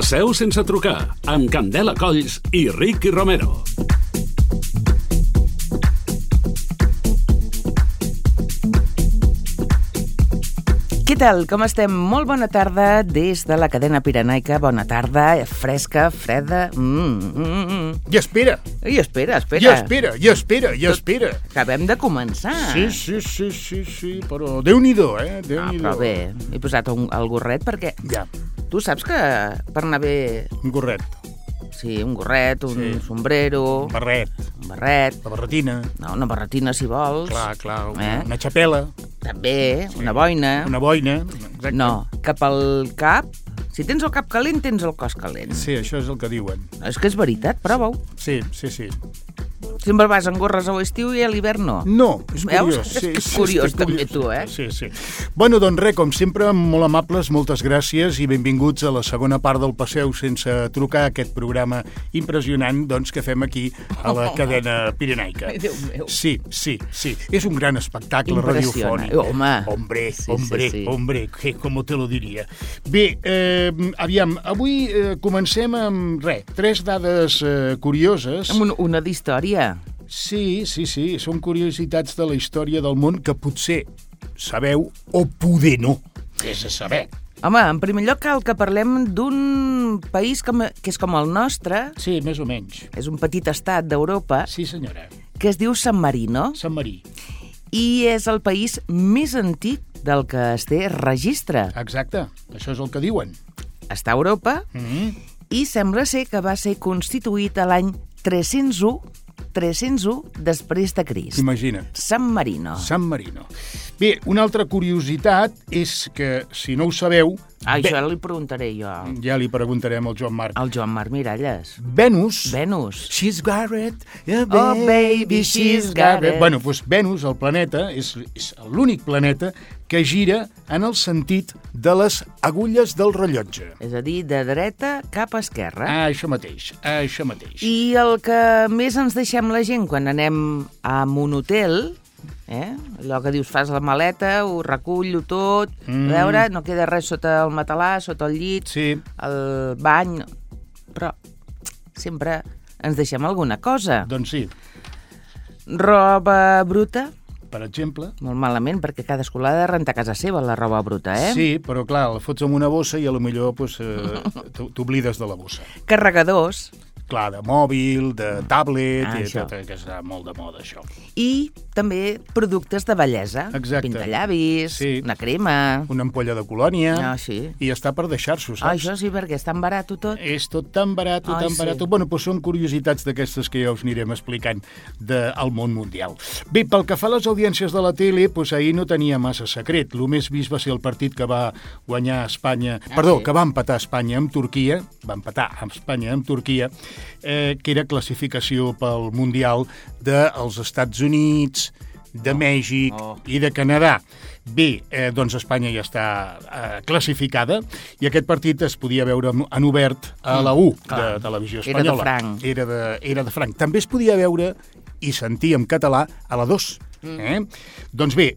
Passeu sense trucar, amb Candela Colls i Ricky Romero. Què tal? Com estem? Molt bona tarda des de la cadena pirenaica. Bona tarda, fresca, freda. I espera. I espera. Acabem de començar. Sí, però Déu-n'hi-do, Déu-n'hi-do. Però bé, he posat el gorret perquè... Ja. Tu saps que per anar bé... Un gorret. Sí, un gorret, un sombrero... Un barret. La barretina. No, una barretina, si vols. Clar, una xapela. També, sí. Una boina. Una boina, exacte. No, cap al cap... Si tens el cap calent, tens el cos calent. Sí, això és el que diuen. És que és veritat, prova-ho. Sí. Sempre vas en gorres a l'estiu i a l'hivern no. No, és curiós. Veus? És curiós també tu, eh? Sí. Bueno, doncs res, com sempre, molt amables, moltes gràcies i benvinguts a la segona part del Passeu sense trucar, aquest programa impressionant doncs, que fem aquí a la cadena pirenaica. Ai, Déu meu. Sí. És un gran espectacle radiofònic. Home. Hombre, com te lo diria. Bé, aviam, avui comencem amb tres dades curioses. Amb una d'història. Sí, són curiositats de la història del món que potser sabeu o poder no. És a saber. Home, en primer lloc cal que parlem d'un país que és com el nostre. Sí, més o menys. És un petit estat d'Europa. Sí, senyora. Que es diu San Marino. San Marí. I és el país més antic del que es té registre. Exacte, això és el que diuen. Està a Europa i sembla ser que va ser constituït a l'any 301 després de Crist. Imagina't. San Marino. Bé, una altra curiositat és que, si no ho sabeu... Això li preguntaré jo. Ja li preguntarem al Joan Marc. Al Joan Marc Miralles. Venus. She's got it. Oh, baby, she's got it. Bueno, doncs Venus, el planeta, és l'únic planeta que gira en el sentit de les agulles del rellotge. És a dir, de dreta cap a esquerra. Això mateix. I el que més ens deixem la gent quan anem a un hotel... allò que dius, fas la maleta, ho recullo tot, a veure, no queda res sota el matalàs, sota el llit, el bany, però sempre ens deixem alguna cosa. Doncs sí. Roba bruta, per exemple. molt malament, perquè cadascú l'ha de rentar a casa seva, la roba bruta, Sí, però clar, la fots en una bossa i potser t'oblides de la bossa. Carregadors. Clar, de mòbil, de tablet, que està molt de moda, això. I també productes de bellesa. Exacte. Pintallavis, una crema... Una ampolla de colònia. Sí. I està per deixar-s'ho, saps? Això sí, perquè és tan barat tot. És tot tan barat. Bueno, doncs són curiositats d'aquestes que ja us anirem explicant del món mundial. Bé, pel que fa a les audiències de la tele, doncs ahir no tenia massa secret. El més vist va ser el partit que va guanyar Espanya... que va empatar Espanya amb Turquia. Va empatar Espanya amb Turquia, que era classificació pel Mundial dels Estats Units, de Mèxic i de Canadà. Bé, doncs Espanya ja està classificada i aquest partit es podia veure en obert a la 1 de Televisió Espanyola. Era de franc. També es podia veure i sentir en català a la 2. Doncs bé,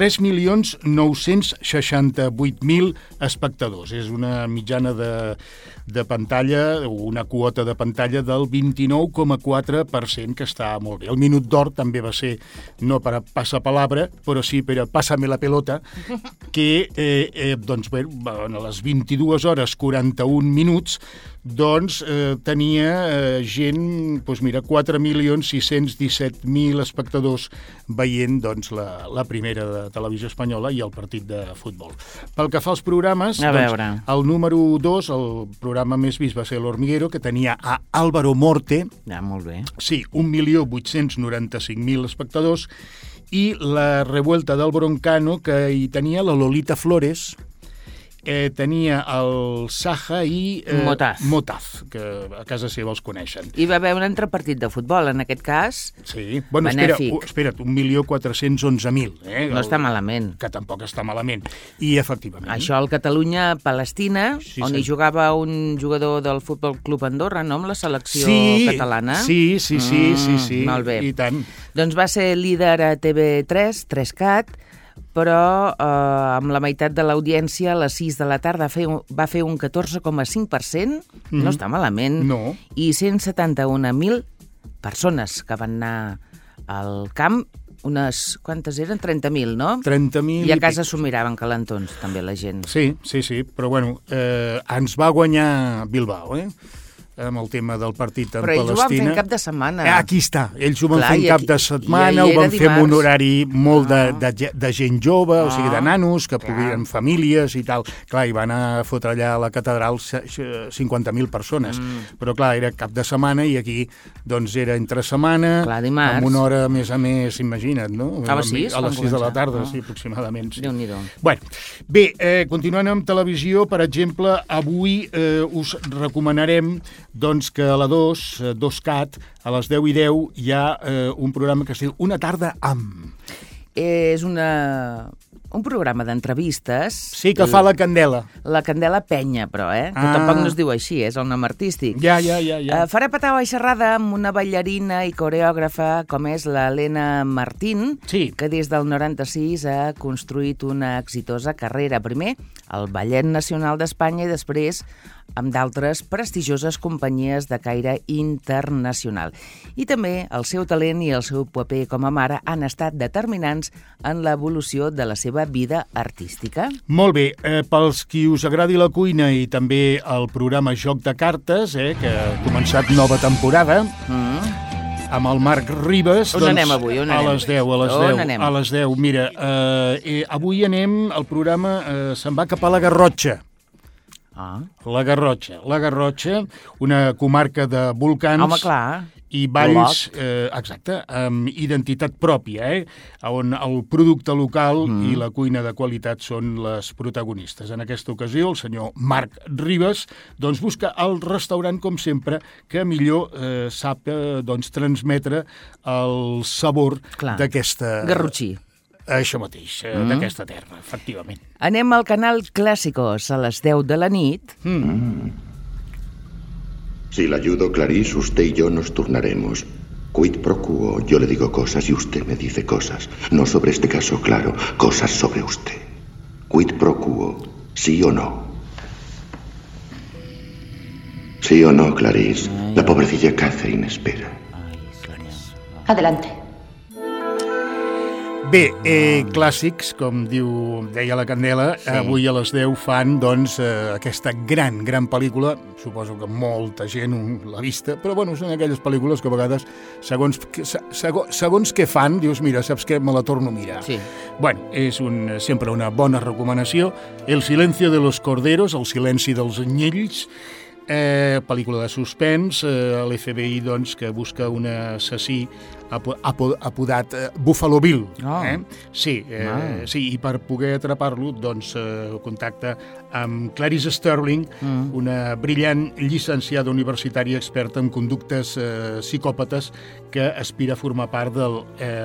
3.968.000 espectadors. És una mitjana de pantalla, una quota de pantalla del 29,4%, que està molt bé. El minut d'or també va ser, no per a passapalabra, però sí per a pásame la pelota, que doncs bé, a les 22 hores 41 minuts doncs tenia gent, doncs mira, 4.617.000 espectadors veient doncs, la primera de Televisió Espanyola i el partit de futbol. Pel que fa als programes, doncs, el número 2, el programa més vist va ser l'Hormiguero, que tenia a Álvaro Morte. Molt bé. Sí, 1.895.000 espectadors, i la Revuelta del Broncano, que hi tenia la Lolita Flores, tenia el Saja i Motaz, que a casa seva els coneixen. I va haver un entrepartit de futbol, en aquest cas, sí. Bueno, espera't, 1.411.000. No està malament. Que tampoc està malament. I, efectivament... Això al Catalunya-Palestina, on hi jugava un jugador del Futbol Club Andorra, no?, amb la selecció catalana. Sí. Molt bé. I tant. Doncs va ser líder a TV3, 3CAT, però amb la meitat de l'audiència a les 6 de la tarda va fer un 14,5%, no està malament, No. i 171.000 persones que van anar al camp, quantes eren? 30.000, no? 30.000 I a casa s'ho miraven calentons, també, la gent. Sí, però bueno, ens va guanyar Bilbao, amb el tema del partit amb Però ells ho van fer Palestina. en cap de setmana. Aquí està, ells ho van Clar, fer en i cap aquí- de setmana, i ho van era fer amb un dimarts. horari molt de gent jove, o sigui, de nanos, que Clar. podien famílies i tal. Clar, i van a fotre allà a la catedral 50.000 persones. Però clar, era cap de setmana i aquí doncs era entre setmana, Clar, dimarts. amb una hora a més, imagina't, no? A les 6 A les 6 de la van tarda, començar. sí, aproximadament. Sí. Déu-n'hi-do. Bueno, bé, continuant amb televisió, per exemple, avui us recomanarem doncs, que a la 2CAT, a les 10:10, hi ha un programa que es diu Una tarda amb. És un programa d'entrevistes. Sí, que fa la Candela. La Candela Penya, però, que tampoc no es diu així, és el nom artístic. Ja. Farà petar i xerrada amb una ballarina i coreògrafa com és l'Helena Martín, Sí. que des del 96 ha construït una exitosa carrera. Primer, al Ballet Nacional d'Espanya i després amb d'altres prestigioses companyies de caire internacional. I també el seu talent i el seu paper com a mare han estat determinants en l'evolució de la seva vida artística. Molt bé, pels qui us agradi la cuina i també el programa Joc de Cartes, que ha començat nova temporada, amb el Marc Ribas, On anem avui? On anem? A les 10, On anem? a les 10. Mira, avui anem, el programa se'n va cap a la Garrotxa. La Garrotxa, una comarca de volcans. Home, clar. I valls, exacte, amb identitat pròpia, on el producte local i la cuina de qualitat són les protagonistes. En aquesta ocasió, el senyor Marc Ribas doncs, busca el restaurant, com sempre, que millor sap transmetre el sabor d'aquesta... Garrotxí. Això mateix, d'aquesta terra, efectivament. Anem al canal Clásicos a les 10 de la nit. Si la ayudo, Clarice, usted y yo nos turnaremos. Quid pro quo, yo le digo cosas y usted me dice cosas. No sobre este caso, claro, cosas sobre usted. Quid pro quo, sí o no. Sí o no, Clarice. La pobrecilla Catherine espera. Adelante. Bé, clàssics, com deia la Candela, avui a les 10 fan doncs, aquesta gran pel·lícula. Suposo que molta gent l'ha vista, però bueno, són aquelles pel·lícules que a vegades, segons què fan, dius, mira, saps què, me la torno a mirar. Sí. Bueno, és sempre una bona recomanació. El silencio de los corderos, el silenci dels anyells, pel·lícula de suspens, l'FBI doncs, que busca un assassí apodat Buffalo Bill. Sí, i per poder atrapar-lo doncs, contacta amb Clarice Sterling, una brillant llicenciada universitària experta en conductes psicòpates que aspira a formar part del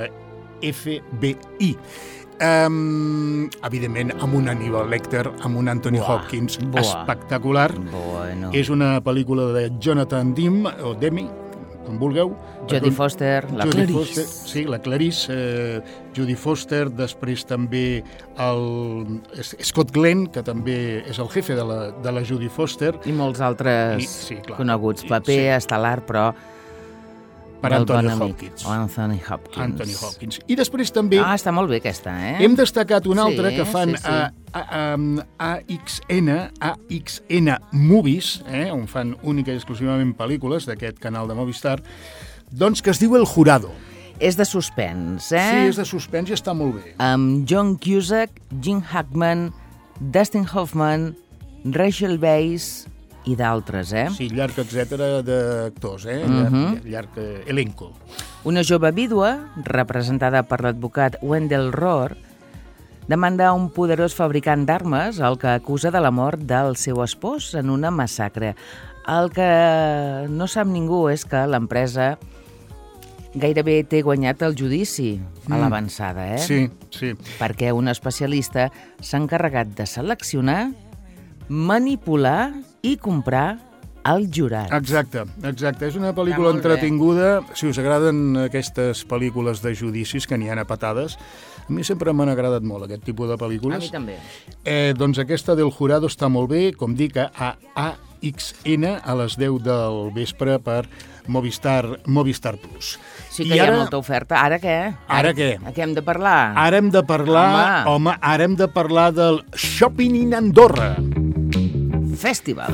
FBI. Evidentment, amb un Hannibal Lecter, amb un Anthony Hopkins espectacular. Bueno. És una pel·lícula de Jonathan Demme, o Demme, com vulgueu. Jodie Foster, la Clarice. Sí, la Clarice, Jodie Foster, després també el Scott Glenn, que també és el jefe de la Jodie Foster. I molts altres coneguts. Paper estel·lar, però... Per Anthony Hopkins. Anthony Hopkins. I després també... està molt bé aquesta, Hem destacat una altra que fan AXN Movies, on fan única i exclusivament pel·lícules d'aquest canal de Movistar, doncs que es diu El Jurado. És de suspens, Sí, és de suspens i està molt bé. Amb John Cusack, Gene Hackman, Dustin Hoffman, Rachel Weisz i d'altres, Sí, llarg etcètera d'actors, llarg elenco. Una jove vídua, representada per l'advocat Wendell Rohr, demanda un poderós fabricant d'armes el que acusa de la mort del seu espòs en una massacre. El que no sap ningú és que l'empresa gairebé té guanyat el judici a l'avançada, Sí. Perquè un especialista s'ha encarregat de seleccionar, manipular i comprar El jurat. Exacte. És una pel·lícula entretinguda. Si us agraden aquestes pel·lícules de judicis, que n'hi ha a patades, a mi sempre m'han agradat molt aquest tipus de pel·lícules. A mi també. Doncs aquesta del Jurado està molt bé, com dic, a AXN a les 10 del vespre per Movistar Plus. Sí que hi ha molta oferta. Ara què? Ara què? A què hem de parlar? Ara hem de parlar, ara hem de parlar del Shopping in Andorra. Festival.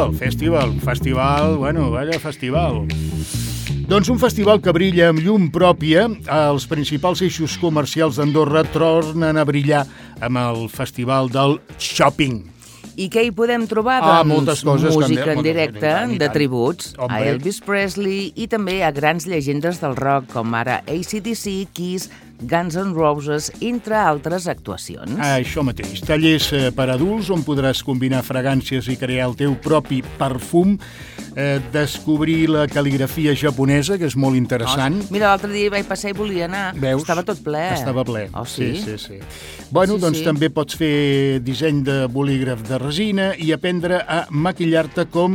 Doncs un festival que brilla amb llum pròpia. Els principals eixos comercials d'Andorra tornen a brillar amb el Festival del Shopping. I què hi podem trobar? Doncs moltes coses. Música en directe, de tributs a Elvis Presley i també a grans llegendes del rock, com ara AC/DC, Kiss, Guns N' Roses, entre altres actuacions. Això mateix. Tallers per adults on podràs combinar fragàncies i crear el teu propi perfum, descobrir la cal·ligrafia japonesa, que és molt interessant. Mira, l'altre dia vaig passar i volia anar. Veus? Estava tot ple. Estava ple. Oh, sí? Sí. Bueno, doncs també pots fer disseny de bolígraf de resina i aprendre a maquillar-te com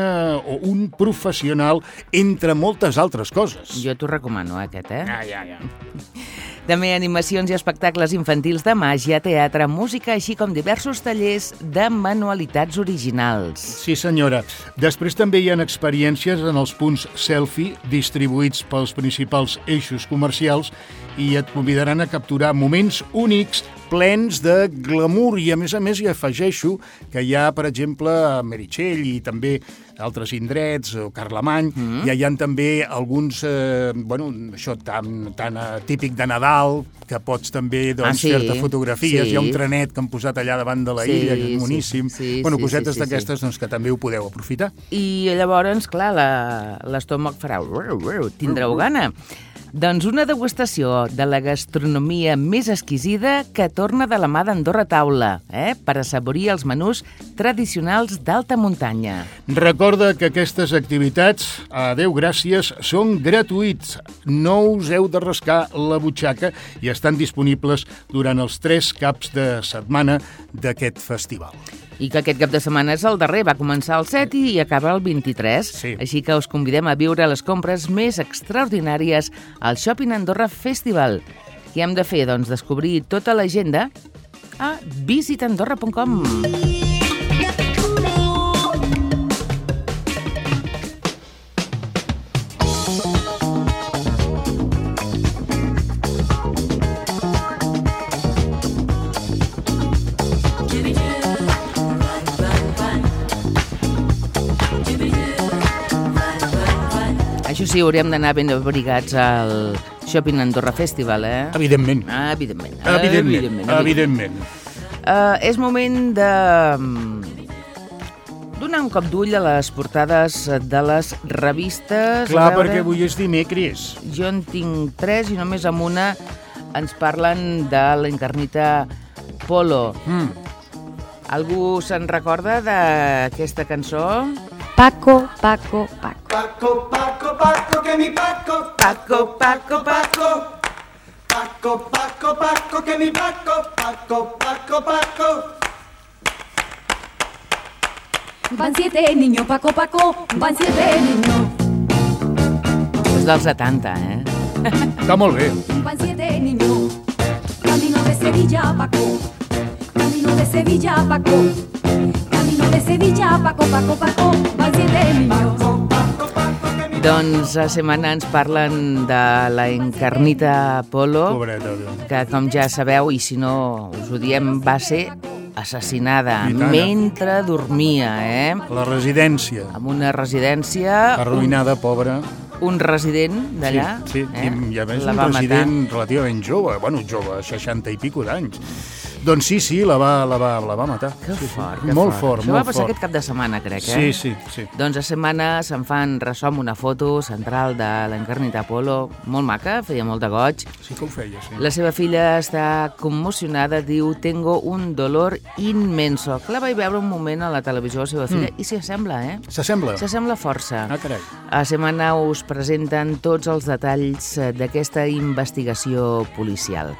un professional, entre moltes altres coses. Jo t'ho recomano, aquest, Ja. També animacions i espectacles infantils de màgia, teatre, música, així com diversos tallers de manualitats originals. Sí, senyora. Després també hi ha experiències en els punts selfie distribuïts pels principals eixos comercials i et convidaran a capturar moments únics plens de glamour. I a més hi afegeixo que hi ha, per exemple, a Meritxell i també altres indrets, o Carlemany, i hi ha també alguns, això tan típic de Nadal, que pots també fer-te fotografies. Hi ha un trenet que han posat allà davant de la illa, que és boníssim. Cosetes d'aquestes que també ho podeu aprofitar. I llavors, clar, l'estómac farà... Tindreu gana. Doncs una degustació de la gastronomia més exquisida que torna de la mà d'Andorra Taula, per assaborir els menús tradicionals d'alta muntanya. Recorda que aquestes activitats, a Déu gràcies, són gratuïts. No us heu de rascar la butxaca i estan disponibles durant els 3 caps de setmana d'aquest festival. I que aquest cap de setmana és el darrer, va començar el 7 i acaba el 23. Sí. Així que us convidem a viure les compres més extraordinàries al Shopping Andorra Festival. Què hem de fer? Doncs descobrir tota l'agenda a visitandorra.com. Això sí, hauríem d'anar ben abrigats al Shopping Andorra Festival, Evidentment. Evidentment. És moment de donar un cop d'ull a les portades de les revistes. Clar, perquè avui és dimecres. Jo en tinc 3 i només amb una ens parlen de l'Encarnita Polo. Algú se'n recorda d'aquesta cançó? Paco, Paco, Paco. Paco, Paco, Paco, que mi Paco. Paco, Paco, Paco. Paco, Paco, Paco, que mi Paco. Paco, Paco, Paco. Van 7 niños, Paco, Paco, van 7 niños. És dels 70, Està molt bé. Van 7 niños, camino de Sevilla, Paco. Camino de Sevilla, Paco. Camino de Sevilla, Paco, Paco, Paco, van 7 niños. Doncs a setmana ens parlen de la Encarnita Polo, Pobreta, que com ja sabeu, i si no us ho diem, va ser assassinada mentre dormia, La residència. En una residència... Arruïnada, pobra. Un resident d'allà. Sí, i a més un resident relativament jove, 60 i pico d'anys. Doncs sí, la va matar. Que fort, molt fort. Això va passar aquest cap de setmana, crec, Sí. Doncs a setmana se'n fan ressò amb una foto central de l'Encarnita Polo, molt maca, feia molt de goig. Sí que ho feia, sí. La seva filla està commocionada, diu, tengo un dolor inmenso. Que la vaig veure un moment a la televisió, la seva filla, i s'hi assembla, S'assembla? S'assembla força. Ah, carai. A setmana us presenten tots els detalls d'aquesta investigació policial.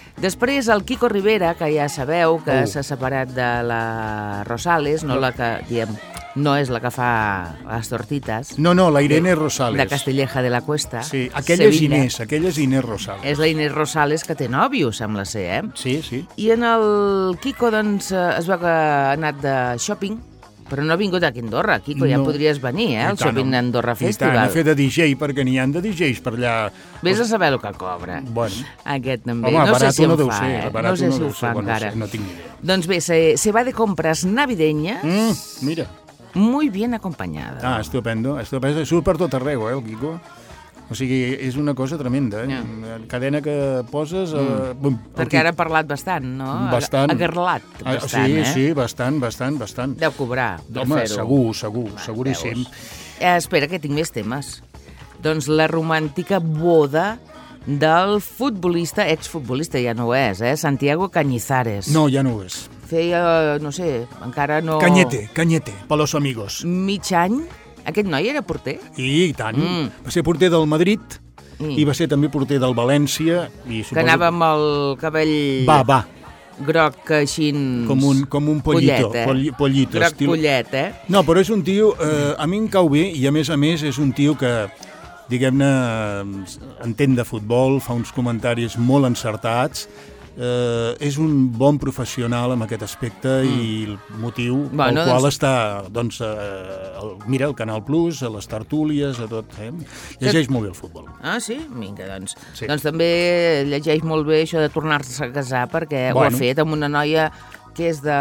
Després, el Quico Rivera, que ja sabeu que s'ha separat de la Rosales, no la que, diem, no és la que fa les tortites. No, la Irene Rosales. De Castilleja de la Cuesta. Sí, aquella és Inés Rosales. És la Inés Rosales, que té nòvio, sembla ser, eh? Sí. I en el Quico, doncs, es veu que ha anat de shopping, però no ha vingut aquí a Andorra. Quico, ja podries venir, al Shopping Andorra Festival. I tant, a fer de DJ, perquè n'hi ha de DJs per allà. Vés a saber el que cobra. Bueno. Aquest també. Home, no sé si no en deu fa, ser, no sé si ho fa encara. No tinc ni idea. Doncs bé, se va de compras navideñas. Mira. Muy bien acompañada. Ah, estupendo. Surt per tot arreu, el Quico. O sigui, és una cosa tremenda. Cadena que poses... Perquè ara ha parlat bastant, no? Bastant. Ha garlat bastant, Sí, bastant. Deu cobrar per fer-ho. Segur, seguríssim. Espera, que tinc més temes. Doncs la romàntica boda del futbolista, exfutbolista, ja no ho és, Santiago Cañizares. No, ja no ho és. Feia, no sé, encara no... Cañete, per los amigos. Mig any. Aquest noi era porter? I tant. Va ser porter del Madrid i va ser també porter del València. Que anava amb el cabell... Va. Groc així... Com un pollito. Pollito. Groc pollet, No, però és un tio... a mi em cau bé i a més és un tio que, diguem-ne, entén de futbol, fa uns comentaris molt encertats. És un bon professional en aquest aspecte i el motiu pel qual està, doncs, mira, el Canal Plus, a les tertúlies, a tot, llegeix molt bé el futbol. Ah, sí? Vinga, doncs. Sí. Doncs també llegeix molt bé això de tornar-se a casar, perquè ho ha fet amb una noia que és de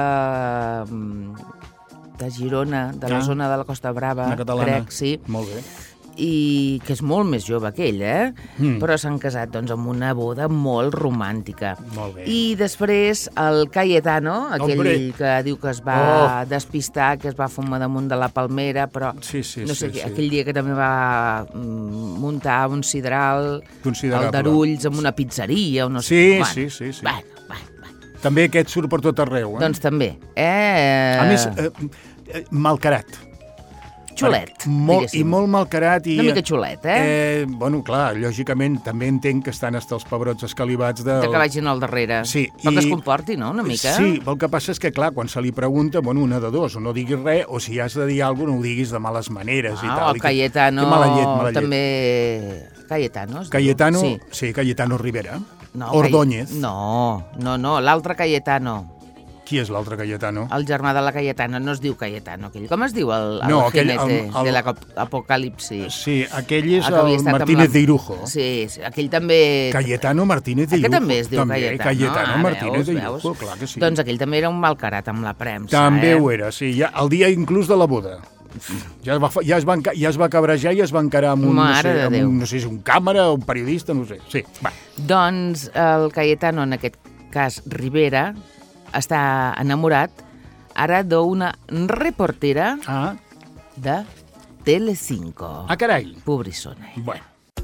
Girona, de la zona de la Costa Brava, una catalana. Crec, sí. Molt bé. I que és molt més jove que ell, però s'han casat doncs, amb una boda molt romàntica. Molt bé. I després el Cayetano, aquell que diu que es va despistar, que es va fumar damunt de la palmera, però aquell dia que també va muntar un sidral al Darulls amb una pizzeria o no sé. Sí. Va. També aquest surt per tot arreu, Doncs també. A més, malcarat. Xulet, I molt malcarat. Una mica xulet, Bueno, clar, lògicament també entenc que estan hasta els pebrots escalivats de que vagin al darrere. Sí. Però que es comporti, no?, una mica. Sí, el que passa és que, clar, quan se li pregunta, una de dos, o no diguis res, o si has de dir alguna cosa, no ho diguis de males maneres i tal. El Cayetano... Que mala llet. També... Cayetano, sí, Cayetano Rivera. Ordóñez. No, l'altre Cayetano. Qui és l'altre Cayetano? El germà de la Cayetana, no es diu Cayetano, aquell. Com es diu el jinete de l'apocalipsi? Sí, aquell és el Martínez de Irujo. Sí, aquell també... Cayetano Martínez de Irujo. Aquest també es diu Cayetano. Cayetano Martínez de Irujo, clar que sí. Doncs aquell també era un malcarat amb la premsa. També ho era, sí, el dia inclús de la boda. Ja es va cabrejar i es va encarar amb no sé si un càmera o un periodista, no sé. Sí, va. Doncs el Cayetano, en aquest cas Rivera, està enamorat ara d'una reportera de Telecinco. Ah, carai. Pobrissona. Bueno.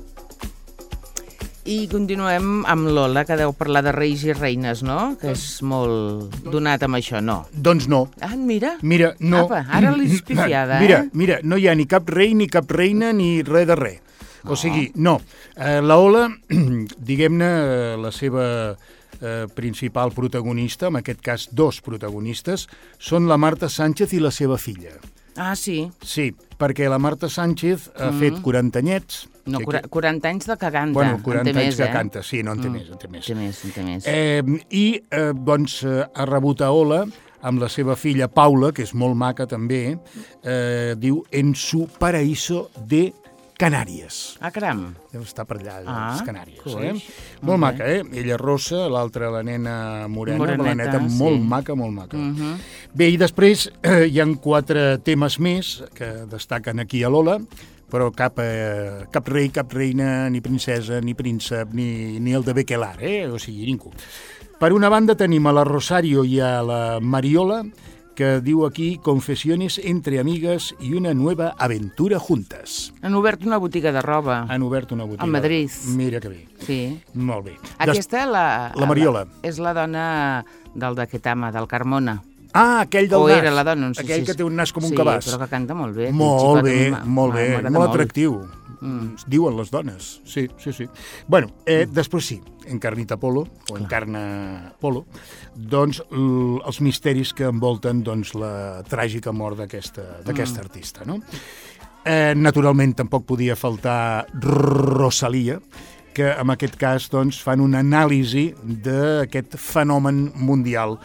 I continuem amb Lola, que deu parlar de reis i reines, no? Que és molt donat amb això, no? Doncs no. Ah, mira. Mira, no. Apa, ara l'he espifiada, Mira, no hi ha ni cap rei, ni cap reina, ni res de res. O sigui, no. La Ola, diguem-ne, la seva principal protagonista, en aquest cas dos protagonistes, són la Marta Sánchez i la seva filla. Ah, sí? Sí, perquè la Marta Sánchez ha fet 40 anyets. No, 40 anys de que canta. Bueno, 40 anys que canta, sí, no en té més. En té més. I, doncs, ha rebut a Ola amb la seva filla Paula, que és molt maca també, diu En su paraíso de Canàries. Ah, caram. Deu estar per allà, les Canàries. Molt maca, Ella rossa, l'altra la nena morena, la neta molt maca. Bé, i després hi ha 4 temes més que destaquen aquí a Lola, però cap rei, cap reina, ni princesa, ni príncep, ni el de Bequelar, o sigui, ningú. Per una banda tenim a la Rosario i a la Mariola, que diu aquí confessiones entre amigas i una nueva aventura juntas. Han obert una botiga de roba. Han obert una botiga. A Madrid. Mira que bé. Sí. Molt bé. Aquesta, la Mariola. És la dona del de Ketama, del Carmona. Ah, aquell del nas. O era la dona, no sé aquell que té un nas com un cabàs. Sí, però que canta molt bé. Molt bé. Molt atractiu. Diuen les dones, sí. Bueno, després sí, Encarnita Polo, o Encarna Polo, doncs els misteris que envolten doncs, la tràgica mort d'aquesta artista, no? Naturalment, tampoc podia faltar Rosalía, que en aquest cas doncs, fan una anàlisi d'aquest fenomen mundial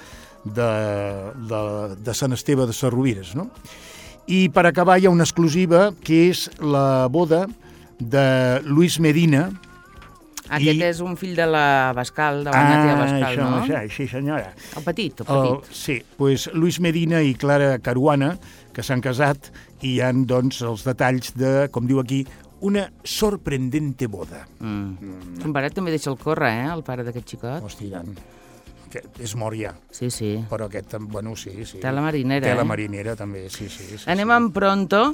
de Sant Esteve de Sesrovires, no? I per acabar hi ha una exclusiva que és la boda de Luis Medina. Aquest és un fill de la Bascal, de la Nàtia Bascal, no? Sí, senyora. El petit. Sí, doncs Luis Medina i Clara Caruana, que s'han casat, i hi ha doncs, els detalls de, com diu aquí, una sorprendente boda. Son pare també deixa el córrer, el pare d'aquest xicot. Hòstia, és mort ja. Sí. Però aquest, bueno, sí. Té la marinera, Té la marinera, també, sí. Anem amb Pronto.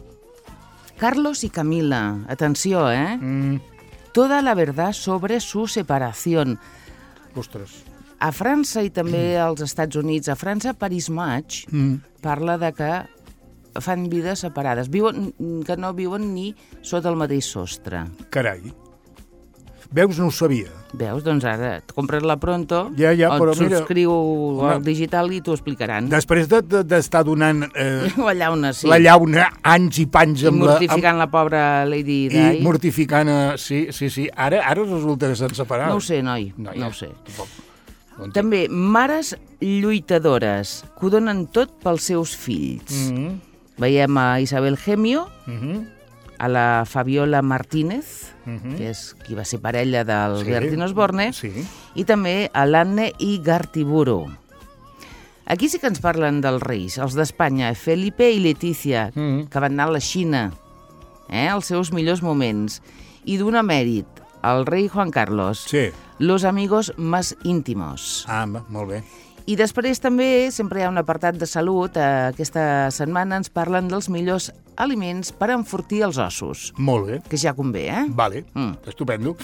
Carlos y Camila. Atenció, Toda la verdad sobre su separación. Ostres. A França i també als Estats Units, a França, Paris Match parla de que fan vides separades, que no viuen ni sota el mateix sostre. Carai. Veus, no ho sabia. Veus? Doncs ara et compres la Pronto, ja, però mira, subscriu al digital i t'ho explicaran. Després d'estar donant la llauna, anys i panys amb mortificant la pobra Lady Di. I mortificant, sí. Ara resulta que s'han separat. No ho sé, noi, no ho sé. També mares lluitadores que ho donen tot pels seus fills. Veiem a Isabel Gemio, a la Fabiola Martínez, que és qui va ser parella del Bertín Osborne, i també a l'Anne i Gartiburu. Aquí sí que ens parlen dels reis, els d'Espanya, Felipe i Letícia, que van anar a la Xina, els seus millors moments, i d'un emèrit, el rei Juan Carlos, los amigos más íntimos. Molt bé. I després també sempre hi ha un apartat de salut. Aquesta setmana ens parlen dels millors aliments per enfortir els ossos. Molt bé. Que ja convé, Vale, estupendo.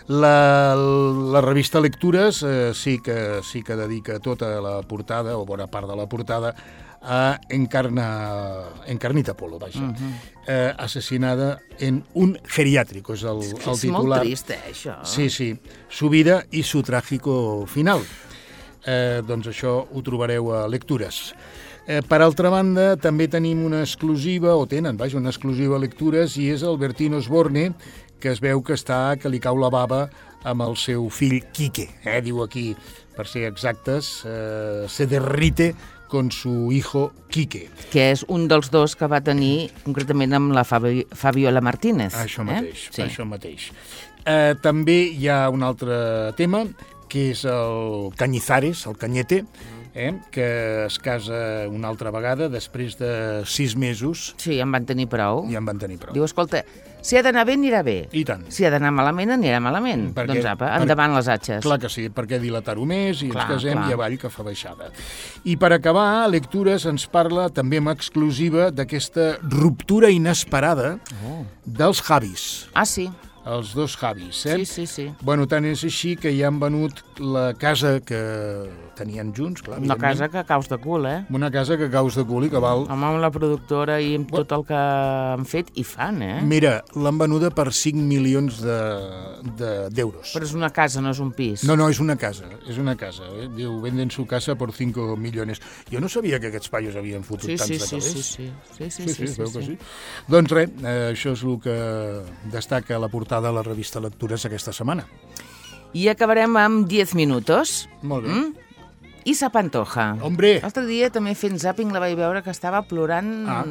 La revista Lectures sí que dedica tota la portada, o bona part de la portada, a Encarnita Polo, vaja. Assassinada en un geriátrico, és el titular. És molt trist, això. Sí. Su vida y su trágico final. Doncs això ho trobareu a Lectures. Per altra banda, també tenim una exclusiva, una exclusiva a Lectures, i és el Bertín Osborne, que es veu que li cau la bava amb el seu fill Quique. Diu aquí, per ser exactes, se derrite con su hijo Quique. Que és un dels dos que va tenir concretament amb la Fabiola Martínez. Això mateix. També hi ha un altre tema, que és el Cañizares, el Cañete, que es casa una altra vegada després de 6 mesos. Sí, en van tenir prou. Diu, escolta, si ha d'anar bé, anirà bé. I tant. Si ha d'anar malament, anirà malament. Doncs endavant les atxes. Clar que sí, perquè dilatar-ho més i ens casem i avall que fa baixada. I per acabar, Lectures ens parla també amb exclusiva d'aquesta ruptura inesperada dels Javis. Sí. Els dos Javis, Sí. Bueno, tant és així que ja han venut la casa que tenien junts, clar. Una casa que caus de cul, Una casa que caus de cul i que val... Home, amb la productora i amb tot el que han fet i fan, Mira, l'han venuda per 5 milions d'euros. Però és una casa, no és un pis. No, és una casa. Diu, venden su casa por 5 millones. Jo no sabia que aquests paios havien fotut tants de calés. Sí, veu que sí. Doncs res, això és el que destaca la portada de la revista Lectures aquesta setmana. I acabarem amb 10 minutos. Molt bé. Isa Pantoja. Hombre! L'altre dia també fent zàping la vaig veure que estava plorant...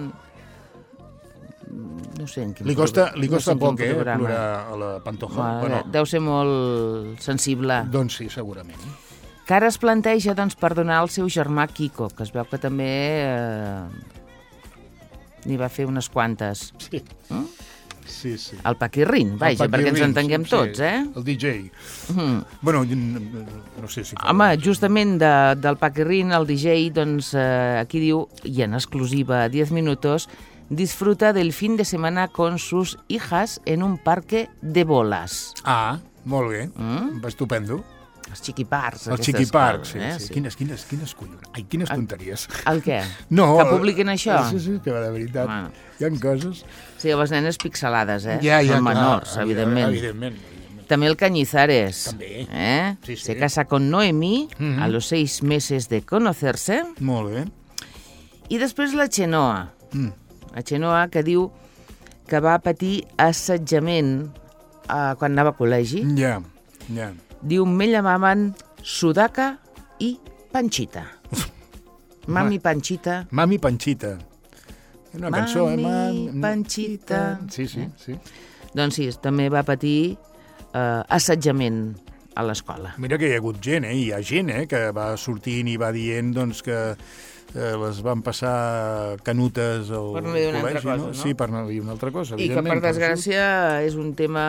No sé en quin programa. Li costa poc, plorar a la Pantoja. Deu ser molt sensible. Doncs sí, segurament. Que ara es planteja perdonar el seu germà Kiko, que es veu que també n'hi va fer unes quantes. Sí. El Paquirrin, perquè ens entenguem tots, El DJ. Bueno, no sé si... Home, justament del Paquirrin, el DJ, doncs aquí diu, i en exclusiva 10 minutos, disfruta del fin de semana con sus hijas en un parque de bolas. Molt bé, estupendo. Els xiquiparcs. Els xiquiparcs, sí. Quines collons. Ai, quines tonteries. El què? No. Que publiquin això? Sí, que de veritat. Bueno. Hi ha coses... Sí, les nenes pixelades, Ja, són menors, evidentment. També el Cañizares. També. Sí. Se casa con Noemí a los 6 meses de conocerse. Molt bé. I després la Chenoa. La Chenoa, que diu que va patir assetjament quan anava a col·legi. Ja. Diu, me llamaven Sudaka i Panchita. Mami Panchita. Mami Panchita. Una cançó, Mami Panchita. Sí. Doncs sí, també va patir assetjament a l'escola. Mira que hi ha hagut gent, hi ha gent que va sortint i va dient doncs, que les van passar canutes al per no dir una col·legi, altra cosa, no? Sí, per no dir una altra cosa, I que, per desgràcia, és un tema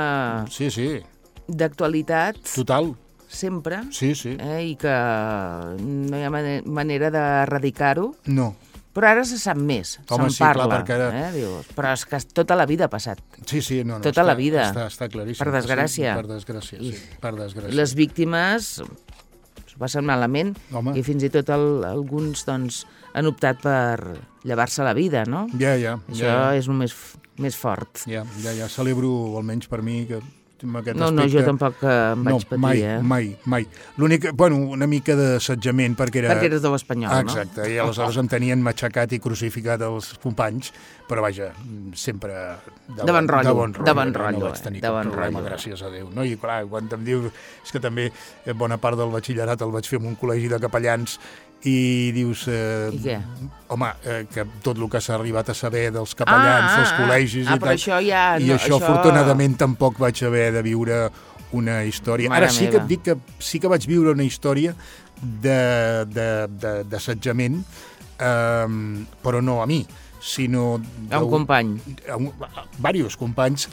d'actualitat. Total. Sempre. Sí. I que no hi ha manera d'erradicar-ho. No. Però ara se sap més, home, se'n parla. Clar, perquè ara... Dius, però és que tota la vida ha passat. Sí, no. Tota la vida. Està claríssim. Per desgràcia. Sí, per desgràcia. Les víctimes s'ho passen malament. Home. I fins i tot alguns doncs, han optat per llevar-se la vida, no? Ja. Això és el més fort. Ja. Celebro, almenys per mi, que aquest no, aspecte... jo tampoc em vaig patir, mai. L'únic, una mica d'assetjament perquè eres de l'Espanyol, no? Exacte, i aleshores em tenien matxacat i crucificat els companys, però vaja, sempre de bon rotllo. No vaig tenir cap problema, gràcies a Déu. No? I clar, quan em diu... És que també bona part del batxillerat el vaig fer en un col·legi de capellans i dius... I què? Home, que tot el que s'ha arribat a saber dels capellans, dels col·legis i tal. Però això ja... Això, afortunadament, tampoc vaig haver de viure una història. Ara sí que et dic que sí que vaig viure una història d'assetjament, però no a mi, sinó... A un company. Diversos companys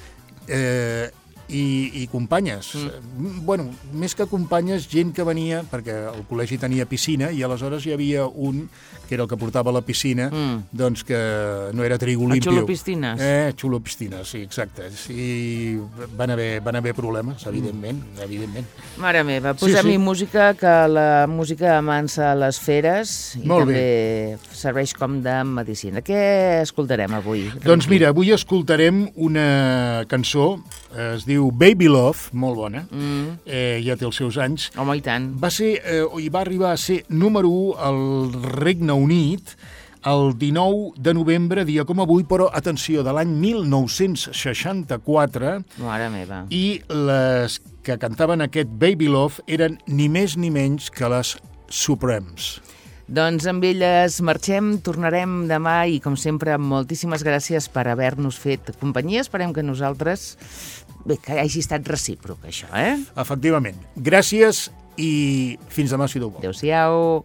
i companyes. Bueno, més que companyes, gent que venia, perquè el col·legi tenia piscina i aleshores hi havia un, que era el que portava la piscina, doncs que no era trigo limpio. Xulopistines. Xulopistines, sí, exacte. I van haver problemes, evidentment. Mare meva, posem-hi música, que la música amansa les feres i també serveix com de medicina. Què escoltarem avui? Doncs mira, avui escoltarem una cançó, es diu Baby Love, molt bona, ja té els seus anys. Home, i tant. Va arribar a ser número 1 al Regne Unit el 19 de novembre, dia com avui, però, atenció, de l'any 1964. Mare meva. I les que cantaven aquest Baby Love eren ni més ni menys que les Supremes. Doncs amb elles marxem, tornarem demà i, com sempre, moltíssimes gràcies per haver-nos fet companyia. Esperem que nosaltres... Bé, que hagi estat recíproc, això, Efectivament. Gràcies i fins demà, si Déu vol. Adéu-siau.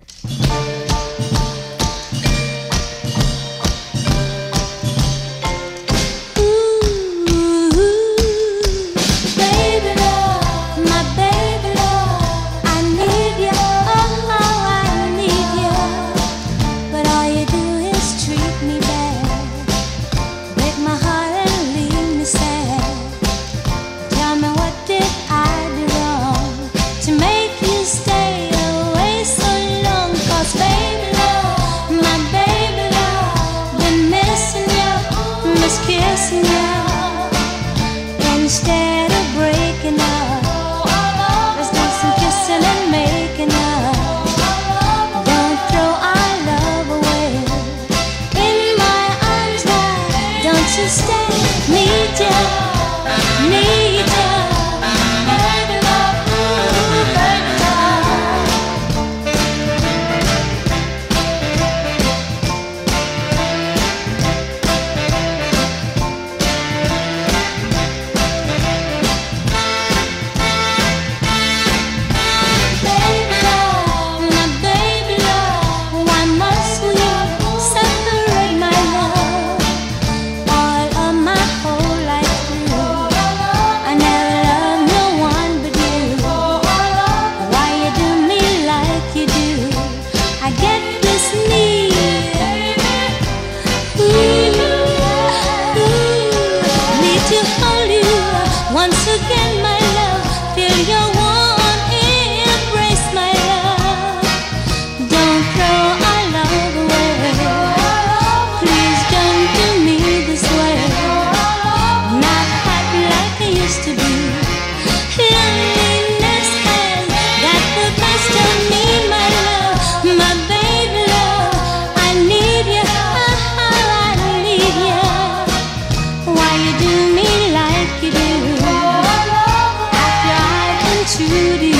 To make you stay away so long, 'cause baby Churi